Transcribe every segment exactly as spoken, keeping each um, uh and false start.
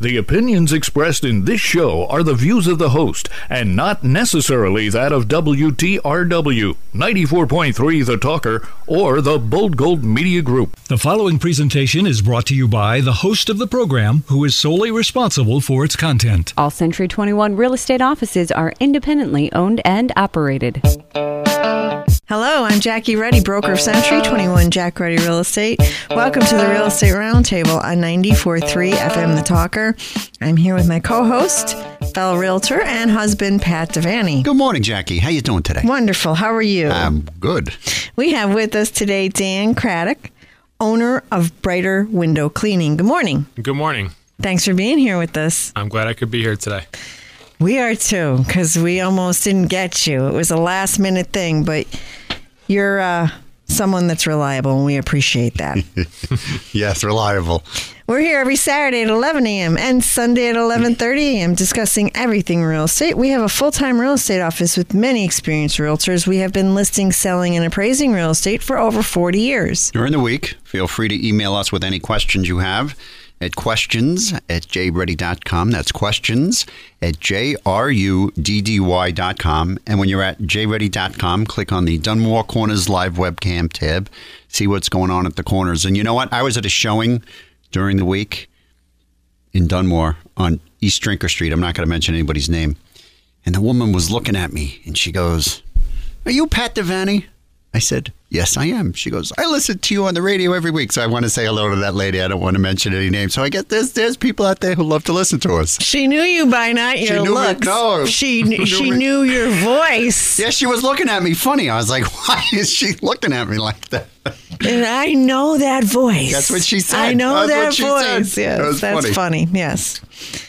The opinions expressed in this show are the views of the host and not necessarily that of W T R W, ninety-four point three The Talker, or the Bold Gold Media Group. The following presentation is brought to you by the host of the program, who is solely responsible for its content. All Century twenty-one real estate offices are independently owned and operated. Hello, I'm Jackie Reddy, broker of Century twenty-one Jack Reddy Real Estate. Welcome to the Real Estate Roundtable on ninety-four point three F M The Talker. I'm here with my co-host, fellow realtor, and husband, Pat Devaney. Good morning, Jackie. How you doing today? Wonderful. How are you? I'm good. We have with us today Dan Craddock, owner of Brighter Window Cleaning. Good morning. Good morning. Thanks for being here with us. I'm glad I could be here today. We are too, because we almost didn't get you. It was a last minute thing, but you're uh, someone that's reliable, and we appreciate that. Yes, reliable. We're here every Saturday at eleven a.m. and Sunday at eleven thirty a.m. discussing everything real estate. We have a full-time real estate office with many experienced realtors. We have been listing, selling, and appraising real estate for over forty years. During the week, feel free to email us with any questions you have at questions at j reddy dot com. That's questions at j r u d d y dot com. And when you're at j reddy dot com, click on the Dunmore Corners live webcam tab. See what's going on at the corners. And you know what? I was at a showing during the week in Dunmore on East Drinker Street. I'm not going to mention anybody's name. And the woman was looking at me and she goes, "Are you Pat Devaney?" I said, "Yes, I am." She goes, "I listen to you on the radio every week." So I want to say hello to that lady. I don't want to mention any names. So I get there's there's people out there who love to listen to us. She knew you by not your she knew looks. Me, no, she knew she me. knew your voice. Yeah, she was looking at me funny. I was like, "Why is she looking at me like that?" And I know that voice. That's what she said. I know that's that voice. Yes, that that's funny. funny. Yes.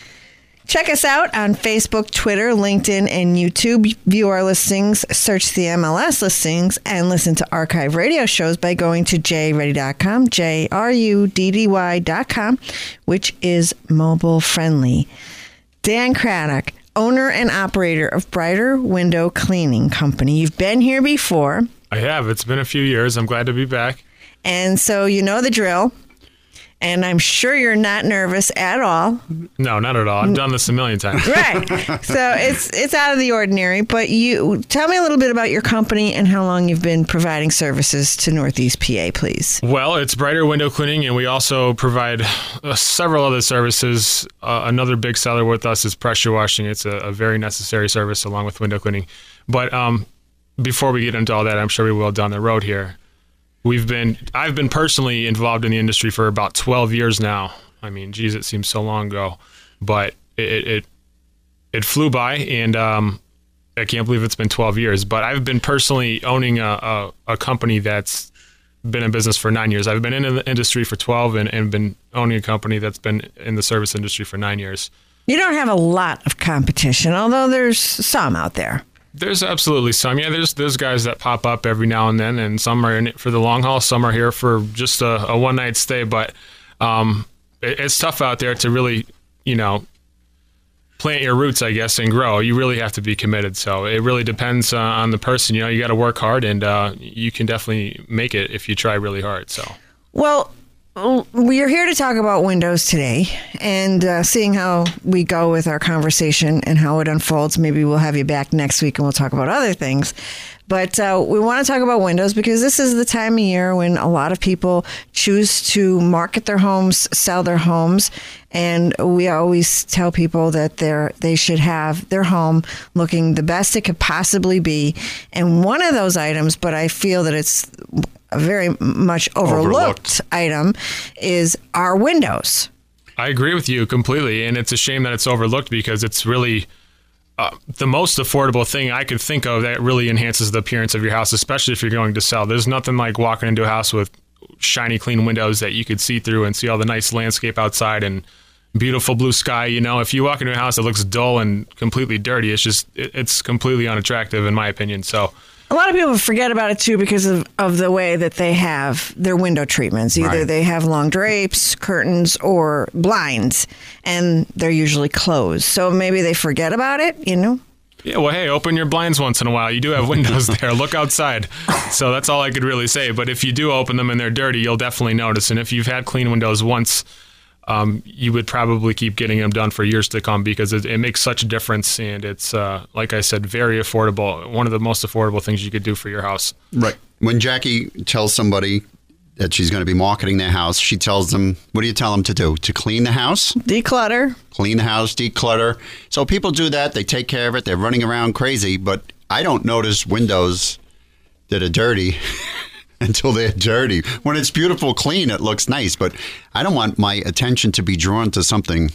Check us out on Facebook, Twitter, LinkedIn, and YouTube. View our listings, search the M L S listings, and listen to archive radio shows by going to j reddy dot com, J R U D D Y dot com, which is mobile friendly. Dan Craddock, owner and operator of Brighter Window Cleaning Company. You've been here before. I have. It's been a few years. I'm glad to be back. And so you know the drill. And I'm sure you're not nervous at all. No, not at all. I've done this a million times. Right. So it's it's out of the ordinary. But you tell me a little bit about your company and how long you've been providing services to Northeast P A, please. Well, it's Brighter Window Cleaning, and we also provide uh, several other services. Uh, another big seller with us is pressure washing. It's a, a very necessary service along with window cleaning. But um, before we get into all that, I'm sure we will down the road here. We've been, I've been personally involved in the industry for about twelve years now. I mean, geez, it seems so long ago, but it it it flew by, and um, I can't believe it's been twelve years. But I've been personally owning a, a, a company that's been in business for nine years. I've been in the industry for twelve and, and been owning a company that's been in the service industry for nine years. You don't have a lot of competition, although there's some out there. There's absolutely some. Yeah, there's there's guys that pop up every now and then, and some are in it for the long haul. Some are here for just a, a one night stay. But um, it, it's tough out there to really, you know, plant your roots, I guess, and grow. You really have to be committed. So it really depends uh, on the person. You know, you got to work hard, and uh, you can definitely make it if you try really hard. So well. We're here to talk about windows today and uh, seeing how we go with our conversation and how it unfolds. Maybe we'll have you back next week and we'll talk about other things. But uh, we want to talk about windows because this is the time of year when a lot of people choose to market their homes, sell their homes. And we always tell people that they're, they should have their home looking the best it could possibly be. And one of those items, but I feel that it's a very much overlooked, overlooked item, is our windows. I agree with you completely, and it's a shame that it's overlooked because it's really uh, the most affordable thing I could think of that really enhances the appearance of your house, especially if you're going to sell. There's nothing like walking into a house with shiny, clean windows that you could see through and see all the nice landscape outside and beautiful blue sky. You know, if you walk into a house that looks dull and completely dirty, it's just it's completely unattractive in my opinion. So a lot of people forget about it, too, because of, of the way that they have their window treatments. Either right. They have long drapes, curtains, or blinds, and they're usually closed. So maybe they forget about it, you know? Yeah, well, hey, open your blinds once in a while. You do have windows there. Look outside. So that's all I could really say. But if you do open them and they're dirty, you'll definitely notice. And if you've had clean windows once um, you would probably keep getting them done for years to come because it, it makes such a difference. And it's, uh, like I said, very affordable. One of the most affordable things you could do for your house. Right. When Jackie tells somebody that she's going to be marketing their house, she tells them, what do you tell them to do? To clean the house? Declutter. Clean the house, declutter. So people do that. They take care of it. They're running around crazy. But I don't notice windows that are dirty until they're dirty. When it's beautiful, clean, it looks nice. But I don't want my attention to be drawn to something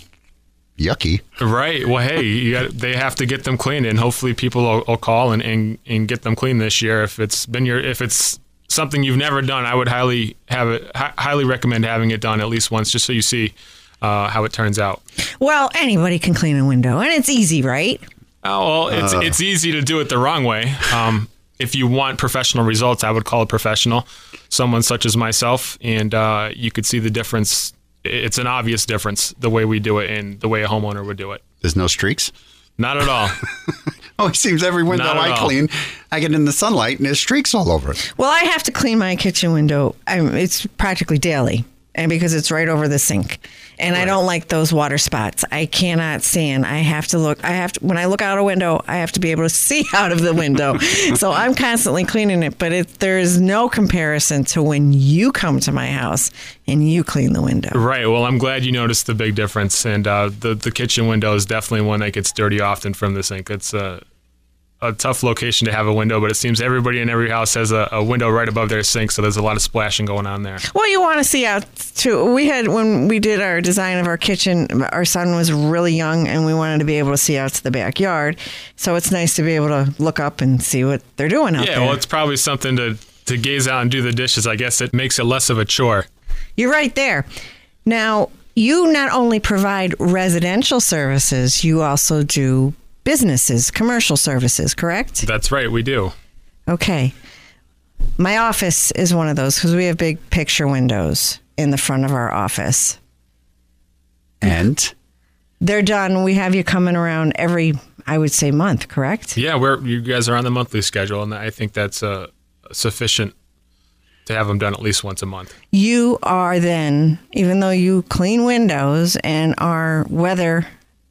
yucky. Right. Well, hey, you got, they have to get them clean, and hopefully people will, will call and, and, and get them clean this year. If it's been your, if it's something you've never done, I would highly have it, hi- highly recommend having it done at least once, just so you see uh, how it turns out. Well, anybody can clean a window, and it's easy, right? Oh, well, it's Uh. it's easy to do it the wrong way. Um, if you want professional results, I would call a professional, someone such as myself, and uh, you could see the difference. It's an obvious difference, the way we do it and the way a homeowner would do it. There's no streaks? Not at all. Oh, it seems every window Not at I all. clean, I get in the sunlight and there's streaks all over it. Well, I have to clean my kitchen window. I'm, it's practically daily, and because it's right over the sink. And I don't like those water spots. I cannot stand. I have to look. I have to, when I look out a window, I have to be able to see out of the window. So I'm constantly cleaning it. But it, there is no comparison to when you come to my house and you clean the window. Right. Well, I'm glad you noticed the big difference. And uh, the the kitchen window is definitely one that gets dirty often from the sink. It's a a tough location to have a window, but it seems everybody in every house has a, a window right above their sink, so there's a lot of splashing going on there. Well, you want to see out too. We had, when we did our design of our kitchen, our son was really young and we wanted to be able to see out to the backyard. So it's nice to be able to look up and see what they're doing out Yeah, there. well, it's probably something to, to gaze out and do the dishes. I guess it makes it less of a chore. You're right there. Now, you not only provide residential services, you also do businesses, commercial services, correct? That's right, we do. Okay. My office is one of those because we have big picture windows in the front of our office. And They're done. We have you coming around every, I would say, month, correct? Yeah, we're you guys are on the monthly schedule, and I think that's uh, sufficient to have them done at least once a month. You are then, even though you clean windows and our weather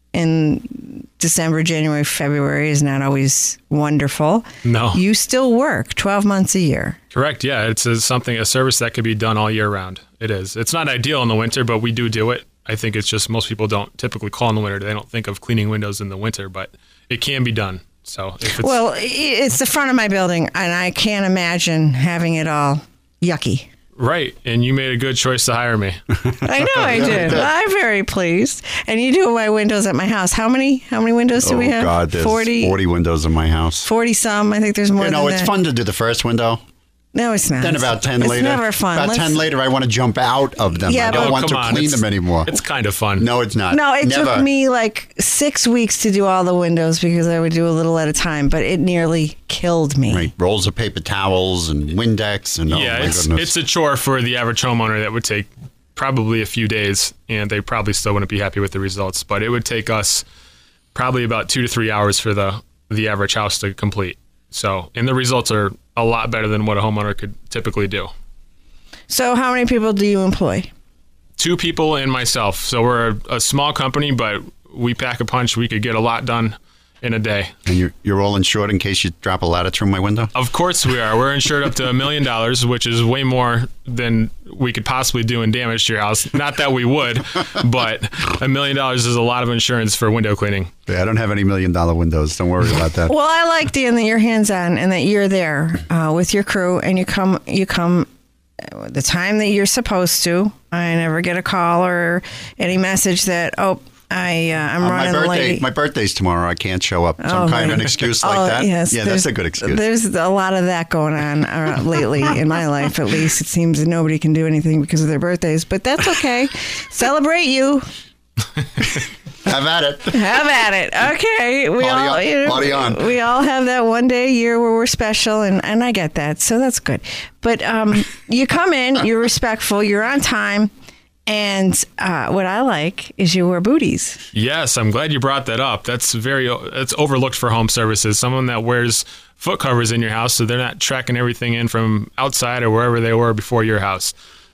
in December, January, February is not always wonderful. No. You still work twelve months a year. Correct, yeah. It's a, something, a service that could be done all year round. It is. It's not ideal in the winter, but we do do it. I think it's just most people don't typically call in the winter. They don't think of cleaning windows in the winter, but it can be done. So if it's, Well, i- it's the front of my building, and I can't imagine having it all yucky. right, and you made a good choice to hire me. I know I did. I'm very pleased. And you do my windows at my house. How many? How many windows do oh we have? God, there's forty, forty windows in my house. forty some. I think there's more You know, than it's that. fun to do the first window. No, it's not. Then about ten it's later, never fun. About Let's- ten later, I want to jump out of them. Yeah, I don't but- want Oh, to come on, clean it's- them anymore. It's kind of fun. No, it's not. No, it Never. took me like six weeks to do all the windows because I would do a little at a time, but it nearly killed me. Right, rolls of paper towels and Windex and oh yeah, my it's goodness. it's a chore for the average homeowner that would take probably a few days, and they probably still wouldn't be happy with the results. But it would take us probably about two to three hours for the the average house to complete. So, and the results are a lot better than what a homeowner could typically do. So, how many people do you employ? Two people and myself. So we're a, a small company, but we pack a punch. We could get a lot done in a day. and you're, you're all insured in case you drop a ladder through my window? Of course we are. We're insured up to a million dollars, which is way more than we could possibly do in damage to your house. Not that we would, but a million dollars is a lot of insurance for window cleaning. Yeah, I don't have any million dollar windows. Don't worry about that. Well, I like, Dan, that you're hands-on and that you're there uh, with your crew, and you come you come the time that you're supposed to. I never get a call or any message that, oh, I, uh, I'm Uh, my running birthday, late. my birthday's tomorrow. I can't show up. Some Oh, kind of my- an excuse like Oh, that. yes, yeah, there's- that's a good excuse. There's a lot of that going on uh, lately in my life, at least. It seems that nobody can do anything because of their birthdays, but that's okay. Celebrate you. Have at it. Have at it. Okay. We Party all on. you know, Party on. we all have that one day a year where we're special, and, and I get that. So that's good. But um, you come in, you're respectful, you're on time, and uh, what I like is you wear booties. Yes, I'm glad you brought that up. That's very that's overlooked for home services. Someone that wears foot covers in your house so they're not tracking everything in from outside or wherever they were before your house.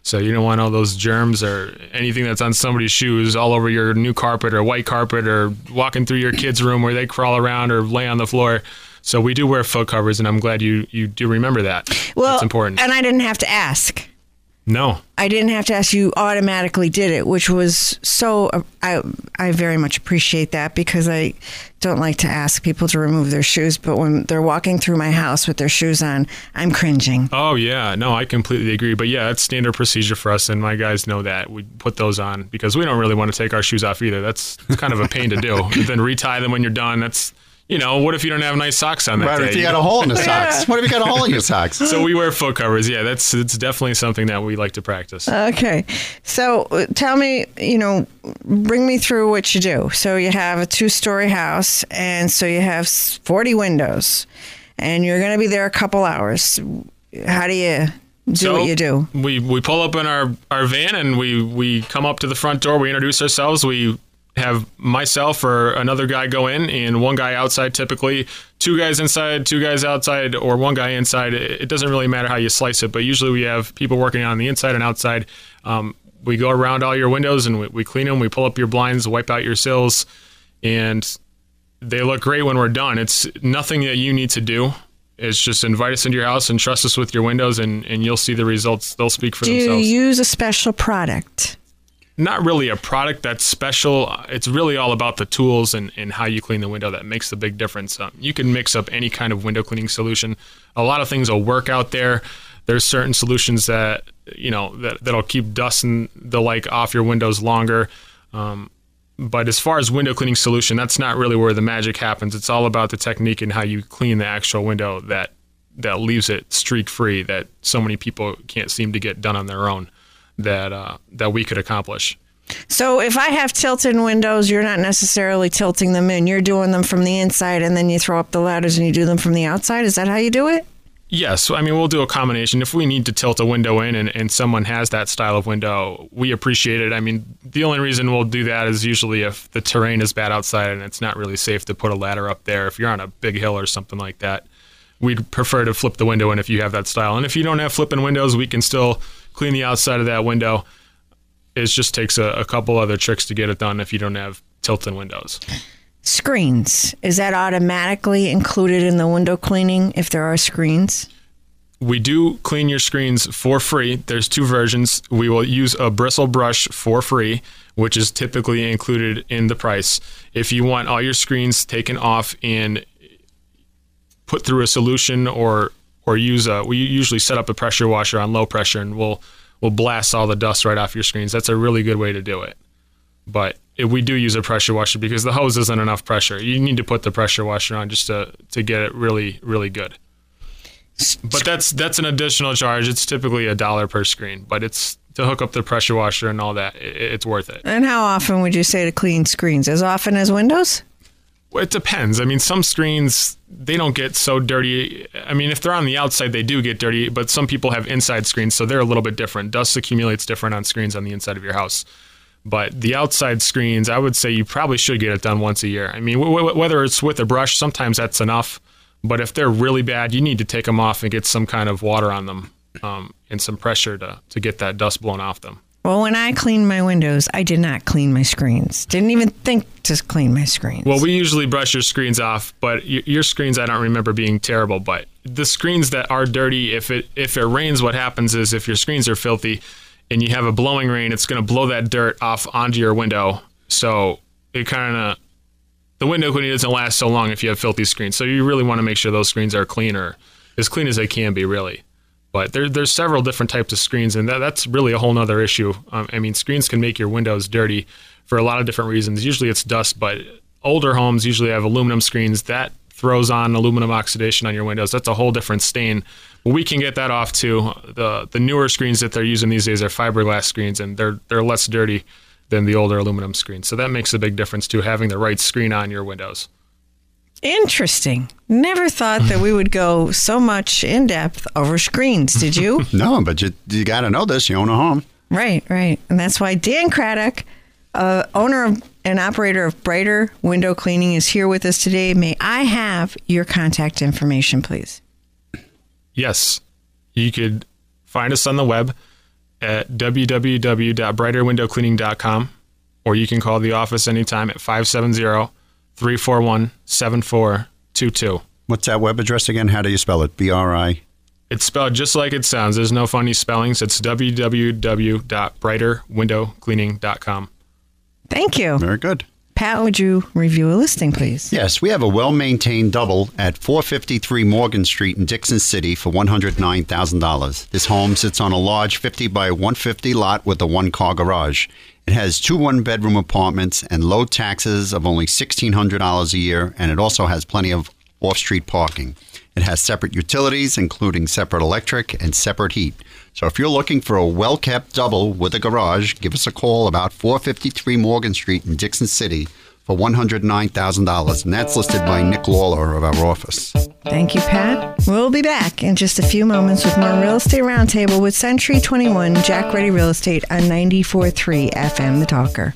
So you don't want all those germs or anything that's on somebody's shoes all over your new carpet or white carpet or walking through your kids' room where they crawl around or lay on the floor. So we do wear foot covers, and I'm glad you, you do remember that. Well, that's important. And I didn't have to ask. No. I didn't have to ask. You automatically did it, which was so, uh, I I very much appreciate that, because I don't like to ask people to remove their shoes, but when they're walking through my house with their shoes on, I'm cringing. Oh, yeah. No, I completely agree. But yeah, it's standard procedure for us, and my guys know that. We put those on because we don't really want to take our shoes off either. That's kind of a pain to do. Then retie them when you're done. That's... You know, what if you don't have nice socks on that right, day? if you got a hole in the socks. What if you got a hole in your socks? So we wear foot covers. Yeah, that's it's definitely something that we like to practice. Okay. So uh, tell me, you know, bring me through what you do. So you have a two-story house, and so you have forty windows, and you're going to be there a couple hours. How do you do so what you do? We we pull up in our, our van, and we, we come up to the front door. We introduce ourselves. We have myself or another guy go in, and one guy outside, typically two guys inside, two guys outside, or one guy inside. It doesn't really matter how you slice it, but usually we have people working on the inside and outside. Um, we go around all your windows and we, we clean them. We pull up your blinds, wipe out your sills, and they look great when we're done. It's nothing that you need to do. It's just invite us into your house and trust us with your windows, and, and you'll see the results. They'll speak for do themselves. Do you use a special product? Not really a product that's special. It's really all about the tools and, and how you clean the window that makes the big difference. Um, you can mix up any kind of window cleaning solution. A lot of things will work out there. There's certain solutions that, you know, that, that'll keep dust and the like off your windows longer. Um, but as far as window cleaning solution, that's not really where the magic happens. It's all about the technique and how you clean the actual window that, that leaves it streak free, that so many people can't seem to get done on their own. that uh, that we could accomplish. So if I have tilted windows, you're not necessarily tilting them in. You're doing them from the inside, and then you throw up the ladders and you do them from the outside. Is that how you do it? Yes. I mean, we'll do a combination. If we need to tilt a window in and, and someone has that style of window, we appreciate it. I mean, the only reason we'll do that is usually if the terrain is bad outside and it's not really safe to put a ladder up there. If you're on a big hill or something like that, we'd prefer to flip the window in if you have that style. And if you don't have flipping windows, we can still clean the outside of that window. It just takes a, a couple other tricks to get it done if you don't have tilting windows. Screens. Is that automatically included in the window cleaning if there are screens? We do clean your screens for free. There's two versions. We will use a bristle brush for free, which is typically included in the price. If you want all your screens taken off and put through a solution or or use a, we usually set up a pressure washer on low pressure, and we'll we'll blast all the dust right off your screens. That's a really good way to do it. But if we do use a pressure washer because the hose isn't enough pressure. You need to put the pressure washer on just to, to get it really, really good. But that's that's an additional charge. It's typically a dollar per screen, but it's to hook up the pressure washer and all that. It, it's worth it. And how often would you say to clean screens? As often as windows? Well, it depends. I mean, some screens, they don't get so dirty. I mean, if they're on the outside, they do get dirty, but some people have inside screens, so they're a little bit different. Dust accumulates different on screens on the inside of your house. But the outside screens, I would say you probably should get it done once a year. I mean, w- w- whether it's with a brush, sometimes that's enough. But if they're really bad, you need to take them off and get some kind of water on them um, and some pressure to, to get that dust blown off them. Well, when I cleaned my windows, I did not clean my screens. Didn't even think to clean my screens. Well, we usually brush your screens off, but y- your screens I don't remember being terrible. But the screens that are dirty, if it if it rains, what happens is if your screens are filthy and you have a blowing rain, it's going to blow that dirt off onto your window. So it kind of, the window cleaning doesn't last so long if you have filthy screens. So you really want to make sure those screens are clean, or as clean as they can be, really. But there, there's several different types of screens, and that, that's really a whole nother issue. Um, I mean, screens can make your windows dirty for a lot of different reasons. Usually it's dust, but older homes usually have aluminum screens. That throws on aluminum oxidation on your windows. That's a whole different stain. But we can get that off too. The the newer screens that they're using these days are fiberglass screens, and they're they're less dirty than the older aluminum screens. So that makes a big difference too, having the right screen on your windows. Interesting. Never thought that we would go so much in depth over screens. Did you? No, but you you got to know this. You own a home. Right, right. And that's why Dan Craddock, uh, owner of, and operator of Brighter Window Cleaning, is here with us today. May I have your contact information, please? Yes. You could find us on the web at w w w dot brighter window cleaning dot com, or you can call the office anytime at five seven zero, three four one, seven four two two. What's that web address again? How do you spell it? B R I? It's spelled just like it sounds. There's no funny spellings. It's w w w dot brighter window cleaning dot com. Thank you. Very good. Pat, would you review a listing, please? Yes, we have a well-maintained double at four fifty-three Morgan Street in Dixon City for one hundred nine thousand dollars. This home sits on a large fifty by one fifty lot with a one-car garage. It has two one-bedroom apartments and low taxes of only sixteen hundred dollars a year, and it also has plenty of off-street parking. It has separate utilities, including separate electric and separate heat. So if you're looking for a well-kept double with a garage, give us a call about four fifty-three Morgan Street in Dixon City for one hundred nine thousand dollars, and that's listed by Nick Lawler of our office. Thank you, Pat. We'll be back in just a few moments with more Real Estate Roundtable with Century twenty-one Jack Ready Real Estate on ninety-four point three F M The Talker.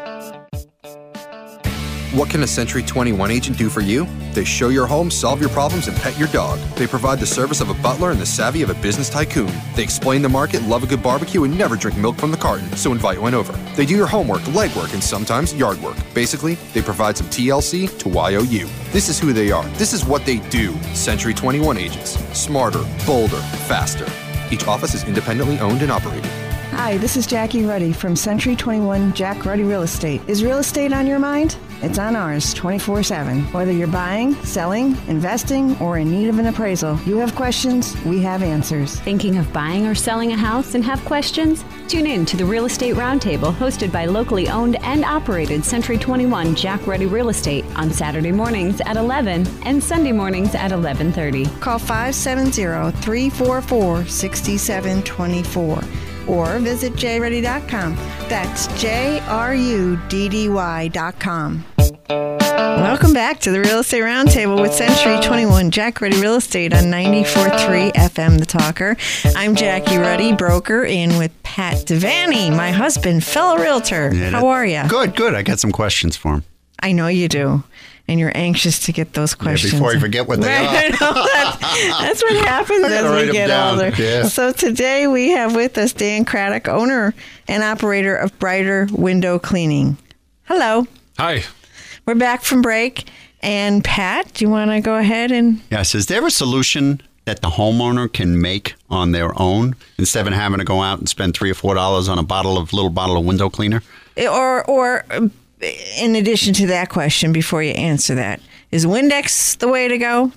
What can a Century twenty-one agent do for you? They show your home, solve your problems, and pet your dog. They provide the service of a butler and the savvy of a business tycoon. They explain the market, love a good barbecue, and never drink milk from the carton, so invite one over. They do your homework, legwork, and sometimes yard work. Basically, they provide some T L C to Y O U. This is who they are. This is what they do. Century twenty-one agents. Smarter, bolder, faster. Each office is independently owned and operated. Hi, this is Jackie Ruddy from Century twenty-one Jack Ruddy Real Estate. Is real estate on your mind? It's on ours twenty-four seven. Whether you're buying, selling, investing, or in need of an appraisal, you have questions, we have answers. Thinking of buying or selling a house and have questions? Tune in to the Real Estate Roundtable hosted by locally owned and operated Century twenty-one Jack Ready Real Estate on Saturday mornings at eleven and Sunday mornings at eleven thirty. Call five seven zero, three four four, six seven two four or visit j ruddy dot com. That's J R U D D Y dot com. Welcome back to the Real Estate Roundtable with Century twenty-one Jack Ruddy Real Estate on ninety-four point three F M The Talker. I'm Jackie Ruddy, broker, in with Pat Devaney, my husband, fellow realtor. Yeah, How are you? Good, good. I got some questions for him. I know you do. And you're anxious to get those questions. Yeah, before I forget what they right, are. I know that, that's what happens I gotta as write we them get down. older. Yeah. So today we have with us Dan Craddock, owner and operator of Brighter Window Cleaning. Hello. Hi. We're back from break. And Pat, do you want to go ahead and... Yes. Is there a solution that the homeowner can make on their own instead of having to go out and spend three or four dollars on a bottle of little bottle of window cleaner? Or, or in addition to that question, before you answer that, is Windex the way to go?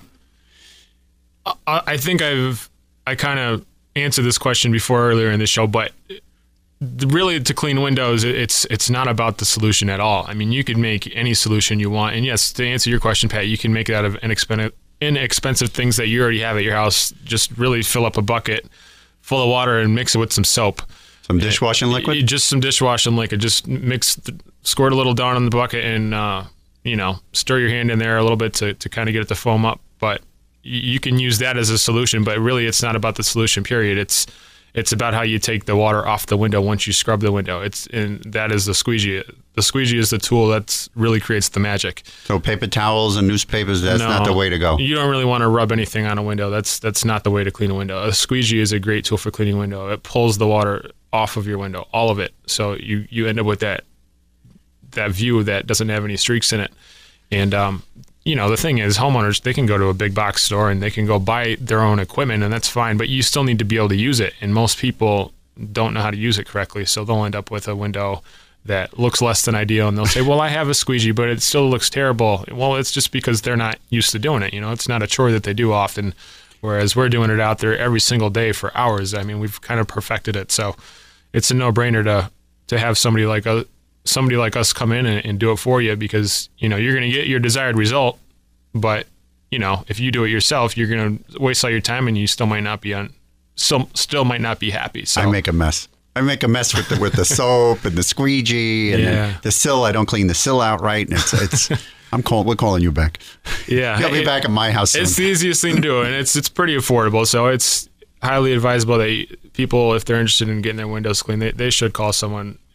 I, I think I've I kind of answered this question before earlier in the show, but really to clean windows, it's it's not about the solution at all. I mean, you could make any solution you want. And yes, to answer your question, Pat, you can make it out of inexpensive, inexpensive things that you already have at your house. Just really fill up a bucket full of water and mix it with some soap. Some dishwashing liquid? Just some dishwashing liquid. Just mix, squirt a little down in the bucket and, uh, you know, stir your hand in there a little bit to, to kind of get it to foam up. But you can use that as a solution, but really it's not about the solution, period. It's it's about how you take the water off the window once you scrub the window. It's and that is the squeegee. The squeegee is the tool that really creates the magic. So paper towels and newspapers, that's No, not the way to go. You don't really want to rub anything on a window. That's that's not the way to clean a window. A squeegee is a great tool for cleaning a window. It pulls the water off of your window, all of it. So you, you end up with that that view that doesn't have any streaks in it. And um, you know, the thing is, homeowners, they can go to a big box store and they can go buy their own equipment, and that's fine, but you still need to be able to use it. And most people don't know how to use it correctly, so they'll end up with a window that looks less than ideal, and they'll say, well, I have a squeegee, but it still looks terrible. Well, it's just because they're not used to doing it. You know, it's not a chore that they do often, whereas we're doing it out there every single day for hours. I mean, we've kind of perfected it, so it's a no-brainer to to have somebody like a somebody like us come in and, and do it for you, because, you know, you're going to get your desired result, but, you know, if you do it yourself, you're going to waste all your time and you still might not be on, still, still might not be happy. So I make a mess. I make a mess with the with the soap and the squeegee and Yeah. the, the sill. I don't clean the sill out right, and it's it's. I'm calling. We're calling you back. yeah, You'll be it- back at my house soon. It's the easiest thing to do, and it's it's pretty affordable. So it's highly advisable that people, if they're interested in getting their windows cleaned, they, they should call someone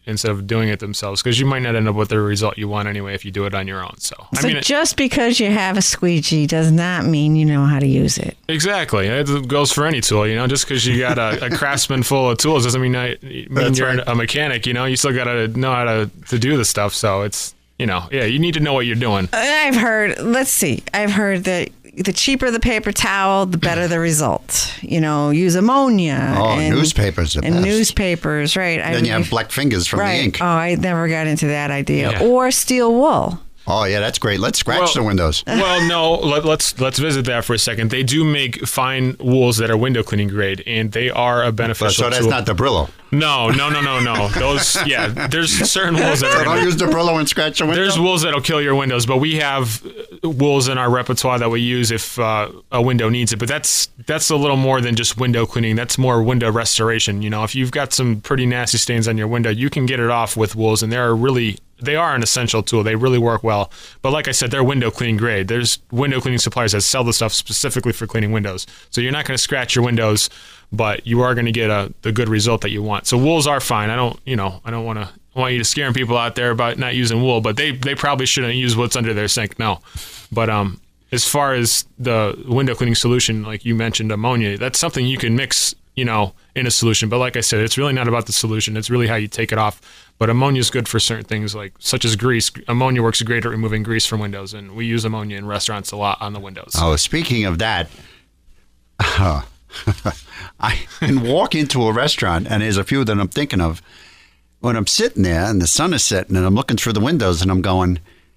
instead of doing it themselves, because you might not end up with the result you want anyway if you do it on your own. So, so I mean, just because you have a squeegee does not mean you know how to use it. Exactly. It goes for any tool, you know. Just because you got a, a craftsman full of tools doesn't mean, that, mean That's you're right. a mechanic, you know. You still got to know how to, to do the stuff. So it's, you know, yeah, you need to know what you're doing. I've heard, let's see, I've heard that the cheaper the paper towel, the better the result. You know, use ammonia. Oh, and, newspapers are And best. newspapers, right. Then I, you have black fingers from right. the ink. Oh, I never got into that idea. Yeah. Or steel wool. Oh, yeah, that's great. Let's scratch Well- the windows. Well, no, let, let's let's visit that for a second. They do make fine wools that are window cleaning grade, and they are a But, beneficial so that's tool. not the Brillo. No, no, no, no, no. Those, yeah, there's certain wools that So are don't gonna, use the Brillo and scratch the window? there's wools that'll kill your windows, but we have wools in our repertoire that we use if uh, a window needs it. But that's that's a little more than just window cleaning. That's more window restoration. You know, if you've got some pretty nasty stains on your window, you can get it off with wools, and they're really they are an essential tool. They really work well. But like I said, they're window cleaning grade. There's window cleaning suppliers that sell the stuff specifically for cleaning windows. So you're not going to scratch your windows, but you are going to get a the good result that you want. So wools are fine. I don't, you know, I don't want to want you to scaring people out there about not using wool, but they they probably shouldn't use what's under their sink. No, but um, as far as the window cleaning solution, like you mentioned, ammonia, that's something you can mix, you know, in a solution. But like I said, it's really not about the solution. It's really how you take it off. But ammonia is good for certain things, like such as grease. Ammonia works great at removing grease from windows, and we use ammonia in restaurants a lot on the windows. Oh, speaking of that, uh, I can walk into a restaurant, and there's a few that I'm thinking of. When I'm sitting there and the sun is setting, and I'm looking through the windows, and I'm going,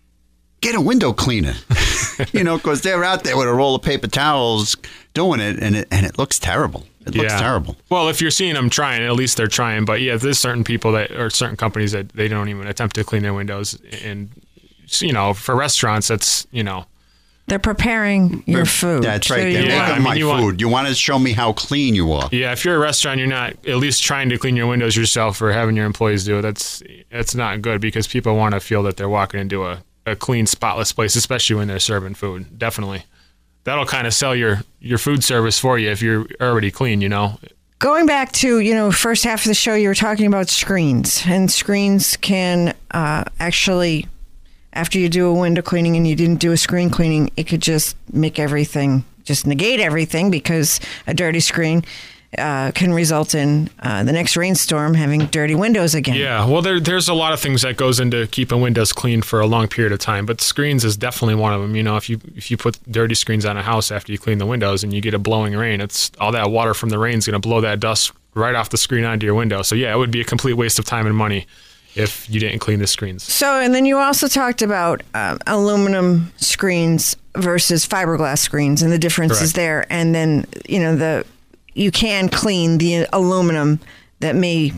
get a window cleaner, you know, because they're out there with a roll of paper towels doing it, and it and it looks terrible. It looks Yeah. terrible. Well, if you're seeing them trying, at least they're trying. But yeah, there's certain people that or certain companies that they don't even attempt to clean their windows. And you know, for restaurants, that's you know, They're preparing your food. That's right. So They're you looking Yeah, want- I at mean, my you food. want- you want to show me how clean you are. yeah. If you're a restaurant, you're not at least trying to clean your windows yourself or having your employees do it. That's that's not good because people want to feel that they're walking into a, a clean, spotless place, especially when they're serving food. Definitely, that'll kind of sell your your food service for you if you're already clean. You know. Going back to, you know, first half of the show, you were talking about screens, and screens can uh, actually, after you do a window cleaning and you didn't do a screen cleaning, it could just make everything, just negate everything, because a dirty screen uh, can result in uh, the next rainstorm having dirty windows again. Yeah, well, there, there's a lot of things that goes into keeping windows clean for a long period of time, but screens is definitely one of them. You know, if you if you put dirty screens on a house after you clean the windows and you get a blowing rain, it's all that water from the rain is going to blow that dust right off the screen onto your window. So yeah, it would be a complete waste of time and money if you didn't clean the screens. So, and then you also talked about uh, aluminum screens versus fiberglass screens and the differences Correct. there. And then, you know, the you can clean the aluminum that may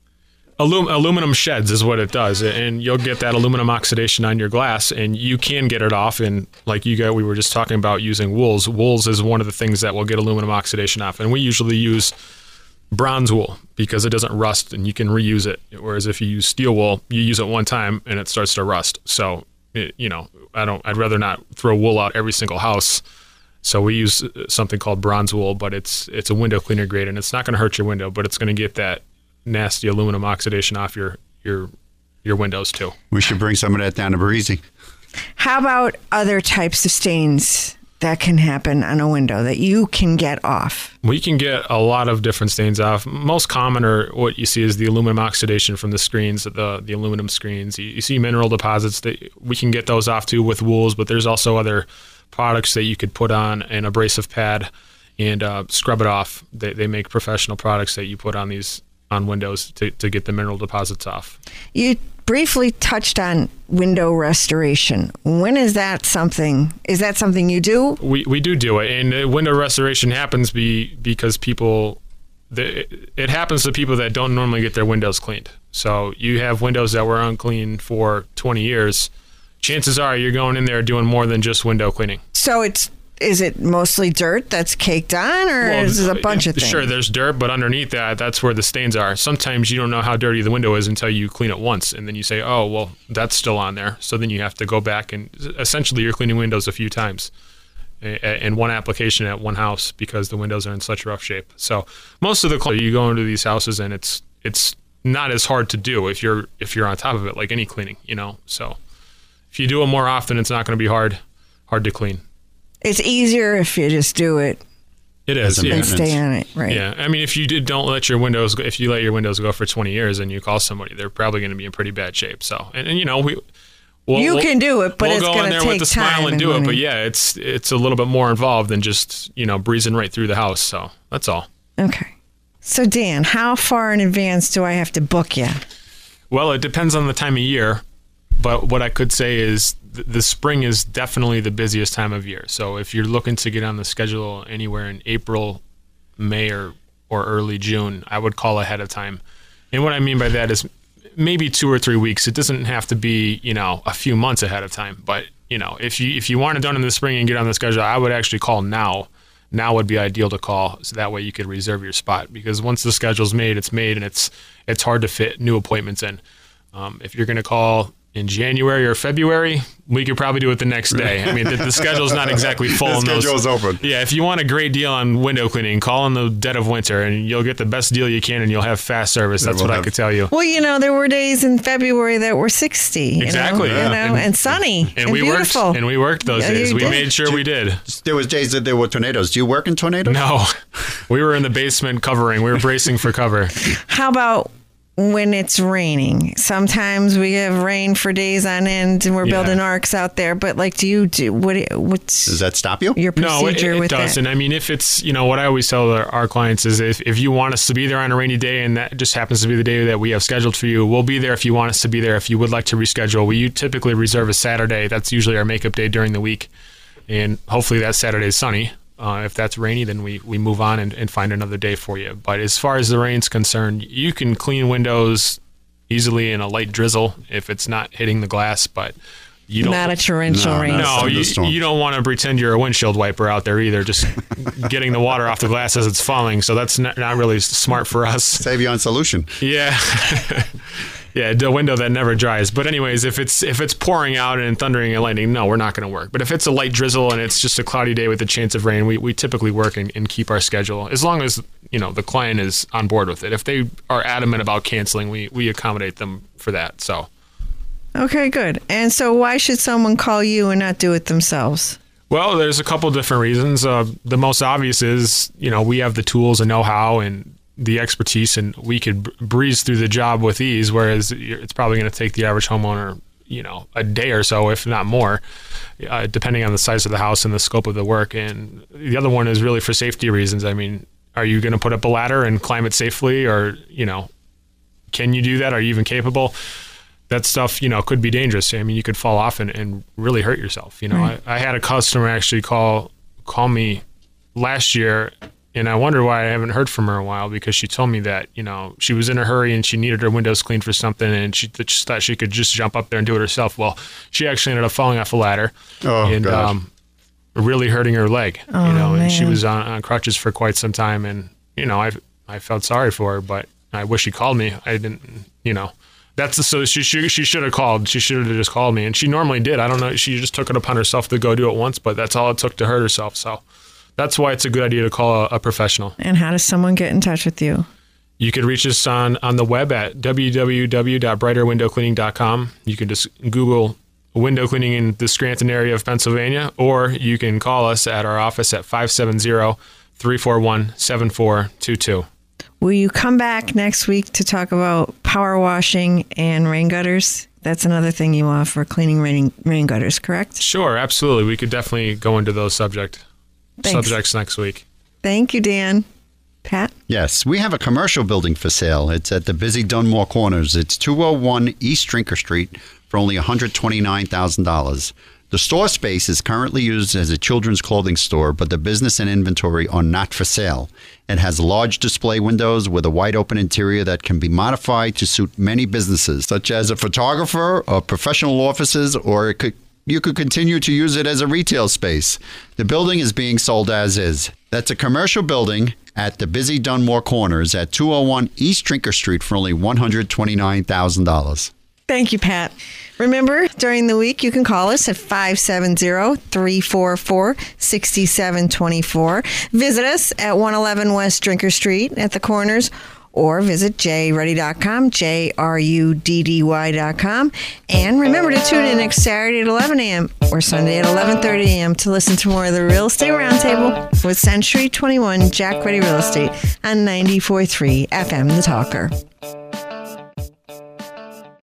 Alum, aluminum sheds is what it does, and you'll get that aluminum oxidation on your glass, and you can get it off. And like you got, we were just talking about using wools. Wools is one of the things that will get aluminum oxidation off, and we usually use bronze wool because it doesn't rust and you can reuse it. Whereas if you use steel wool, you use it one time and it starts to rust. So, it, you know, I don't. I'd rather not throw wool out every single house. So we use something called bronze wool, but it's it's a window cleaner grade, and it's not going to hurt your window, but it's going to get that nasty aluminum oxidation off your your your windows too. We should bring some of that down to Breezy. How about other types of stains that can happen on a window that you can get off? We can get a lot of different stains off. Most common are what you see is the aluminum oxidation from the screens, the the aluminum screens. You, you see mineral deposits that we can get those off too with wools, but there's also other products that you could put on an abrasive pad and uh, scrub it off. They, they make professional products that you put on these on windows to, to get the mineral deposits off. You briefly touched on window restoration. When is that something? Is that something you do? We we do do it, and uh, window restoration happens be because people. The, it happens to people that don't normally get their windows cleaned. So you have windows that were unclean for twenty years. Chances are you're going in there doing more than just window cleaning. So it's is it mostly dirt that's caked on, or Well, is it a bunch of things? Sure, there's dirt, but underneath that, that's where the stains are. Sometimes you don't know how dirty the window is until you clean it once, and then you say, oh, well, that's still on there. So then you have to go back, and essentially you're cleaning windows a few times in one application at one house because the windows are in such rough shape. So most of the cl- you go into these houses, and it's it's not as hard to do if you're if you're on top of it, like any cleaning, you know. So if you do it more often, it's not going to be hard hard to clean. It's easier if you just do it. It is, As a yeah. And stay on it, right? Yeah, I mean, if you did don't let your windows go, if you let your windows go for twenty years and you call somebody, they're probably going to be in pretty bad shape. So, and, and you know, we we'll, you we'll, can do it, but we'll it's go going in to there take with a smile time and do money. it. But yeah, it's it's a little bit more involved than just, you know, breezing right through the house. So that's all. Okay. So Dan, how far in advance do I have to book you? Well, it depends on the time of year, but what I could say is th- the spring is definitely the busiest time of year. So if you're looking to get on the schedule anywhere in April, May, or, or early June, I would call ahead of time. And what I mean by that is maybe two or three weeks. It doesn't have to be, you know, a few months ahead of time. But, you know, if you if you want it done in the spring and get on the schedule, I would actually call now. Now would be ideal to call, so that way you could reserve your spot. Because once the schedule's made, it's made, and it's it's hard to fit new appointments in. Um, if you're going to call in January or February, we could probably do it the next day. I mean, the, the schedule's not exactly full. The in those. schedule's open. Yeah, if you want a great deal on window cleaning, call in the dead of winter, and you'll get the best deal you can, and you'll have fast service. That's we'll what have- I could tell you. Well, you know, there were days in February that were sixty. You Exactly, Know, yeah. You know, And- and sunny and, And we beautiful. worked, and we worked those Yeah, days. you We did. made sure we did. There was days that there were tornadoes. Do you work in tornadoes? No, we were in the basement covering. We were bracing for cover. How about when it's raining? Sometimes we have rain for days on end, and we're Yeah. building arcs out there. But like, do you do what? What's Does that stop you? your No, it, procedure it with does. that? And I mean, if it's, you know, what I always tell our, our clients is if, if you want us to be there on a rainy day and that just happens to be the day that we have scheduled for you, we'll be there if you want us to be there. If you would like to reschedule, we typically reserve a Saturday. That's usually our makeup day during the week. And hopefully that Saturday is sunny. Uh, if that's rainy, then we, we move on and, and find another day for you. But as far as the rain's concerned, you can clean windows easily in a light drizzle if it's not hitting the glass, but you don't. Not a torrential No, rain. not No, you, thunderstorm. you don't want to pretend you're a windshield wiper out there either, just getting the water off the glass as it's falling. So that's not, not really smart for us. Save you on solution. Yeah. Yeah, the window that never dries. But anyways, if it's if it's pouring out and thundering and lightning, no, we're not going to work. But if it's a light drizzle and it's just a cloudy day with a chance of rain, we, we typically work and, and keep our schedule as long as, you know, the client is on board with it. If they are adamant about canceling, we, we accommodate them for that. So. Okay, good. And so, why should someone call you and not do it themselves? Well, there's a couple different reasons. Uh, the most obvious is, you know, we have the tools and know-how and the expertise, and we could b- breeze through the job with ease, whereas you're- it's probably going to take the average homeowner, you know, a day or so, if not more, uh, depending on the size of the house and the scope of the work. And the other one is really for safety reasons. I mean, are you going to put up a ladder and climb it safely, or, you know, can you do that? Are you even capable? That stuff, you know, could be dangerous. I mean, you could fall off and, and really hurt yourself. You know, Right. I, I had a customer actually call call me last year, and I wonder why I haven't heard from her in a while, because she told me that, you know, she was in a hurry and she needed her windows cleaned for something, and she th- just thought she could just jump up there and do it herself. Well, she actually ended up falling off a ladder Oh, and God. um, really hurting her leg. Oh, you know, and she man. was on, on crutches for quite some time, and you know, I I felt sorry for her, but I wish she called me. I didn't, you know. That's the, so she should she should have called. She should have just called me, and she normally did. I don't know. She just took it upon herself to go do it once, but that's all it took to hurt herself. So that's why it's a good idea to call a, a professional. And how does someone get in touch with you? You could reach us on, on the web at w w w dot brighter window cleaning dot com. You can just Google window cleaning in the Scranton area of Pennsylvania, or you can call us at our office at five seven zero, three four one, seven four two two. Will you come back next week to talk about power washing and rain gutters? That's another thing you offer, cleaning rain, rain gutters, correct? Sure, absolutely. We could definitely go into those subject Thanks. subjects next week. Thank you, Dan. Pat? Yes, we have a commercial building for sale. It's at the busy Dunmore Corners. It's two oh one East Drinker Street for only one hundred twenty-nine thousand dollars. The store space is currently used as a children's clothing store, but the business and inventory are not for sale. It has large display windows with a wide open interior that can be modified to suit many businesses, such as a photographer or professional offices, or it could you could continue to use it as a retail space. The building is being sold as is. That's a commercial building at the busy Dunmore Corners at two oh one East Drinker Street for only one hundred twenty-nine thousand dollars. Thank you, Pat. Remember, during the week, you can call us at five seven zero, three four four, six seven two four. Visit us at one eleven West Drinker Street at the Corners, or visit j ruddy dot com, J R U D D Y dot com. And remember to tune in next Saturday at eleven a.m. or Sunday at eleven thirty a.m. to listen to more of the Real Estate Roundtable with Century twenty-one Jack Ready Real Estate on ninety-four point three F M The Talker.